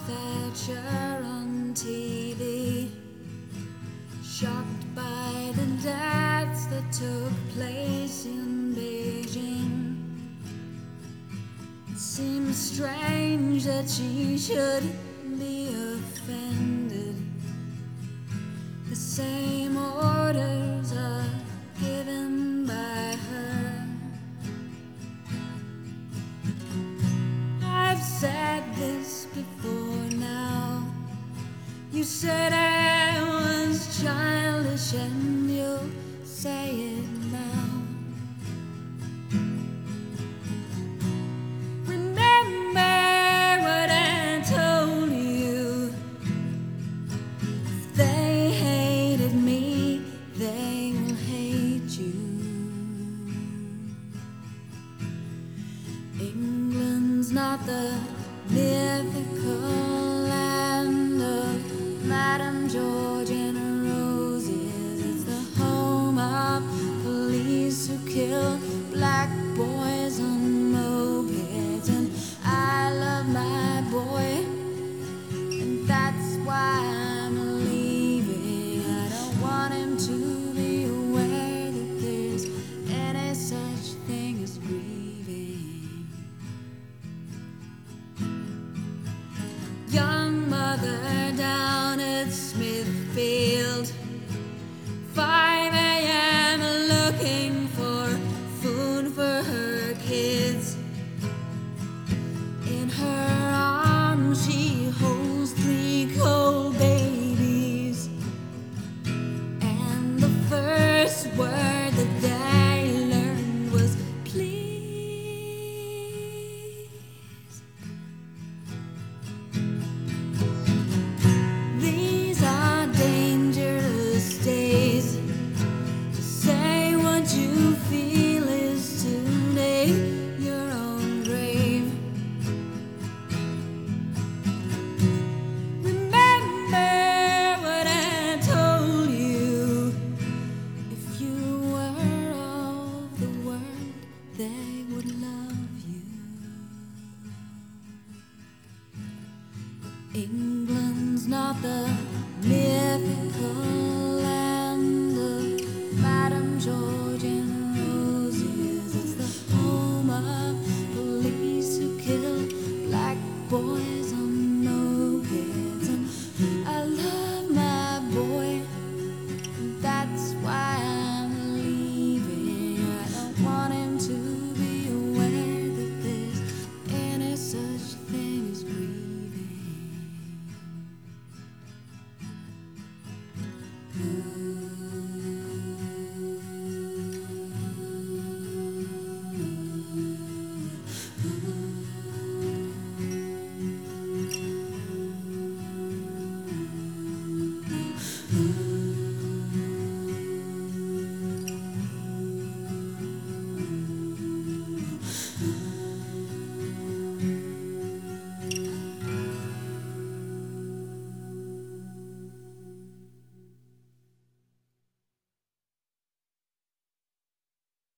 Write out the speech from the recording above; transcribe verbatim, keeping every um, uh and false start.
Thatcher on T V, shocked by the deaths that took place in Beijing. It seems strange that she should be offended. The same orders are given by her. I've said this before now. You said I was childish, and you'll say it now. Remember what I told you. If they hated me, they will hate you. England's not the mythical land of Madame George and Roses. It's the home of police who kill black boys on mopeds. And I love my boy, and that's why I'm leaving. I don't want him to be aware that there's any such thing as grieving. Young mother down at Smithfield, five a m looking for food for her kids. In her arms she holds three cold babies, and the first word that they learned was please. These are dangerous days. To say what you feel is to dig your own grave. Remember what I told you. If you were of the world, they would love you. England's not the mythical